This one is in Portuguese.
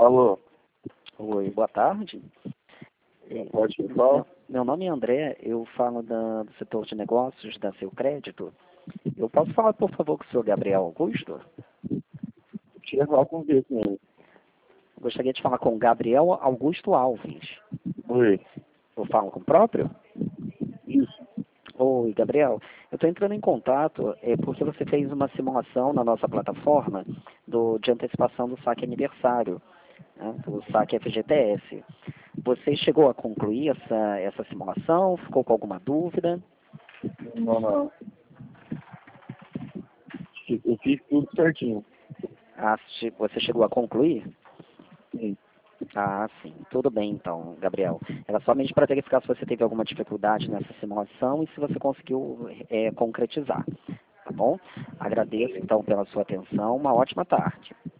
Alô, Oi, boa tarde. pode falar? Meu nome é André, eu falo do setor de negócios da Seu Crédito. Eu posso falar, por favor, com o senhor Gabriel Augusto? Queria falar com você, senhor. Gostaria de falar com Gabriel Augusto Alves. Oi, Eu falo com o próprio? isso. Oi, Gabriel. Eu estou entrando em contato porque você fez uma simulação na nossa plataforma de antecipação do saque aniversário, né, do saque FGTS. Você chegou a concluir essa simulação? Ficou com alguma dúvida? Não. Eu fiz tudo certinho. Você chegou a concluir? Sim. Ah, sim. Tudo bem, então, Gabriel. Era somente para verificar se você teve alguma dificuldade nessa simulação e se você conseguiu concretizar. Tá bom? Agradeço, então, pela sua atenção. Uma ótima tarde.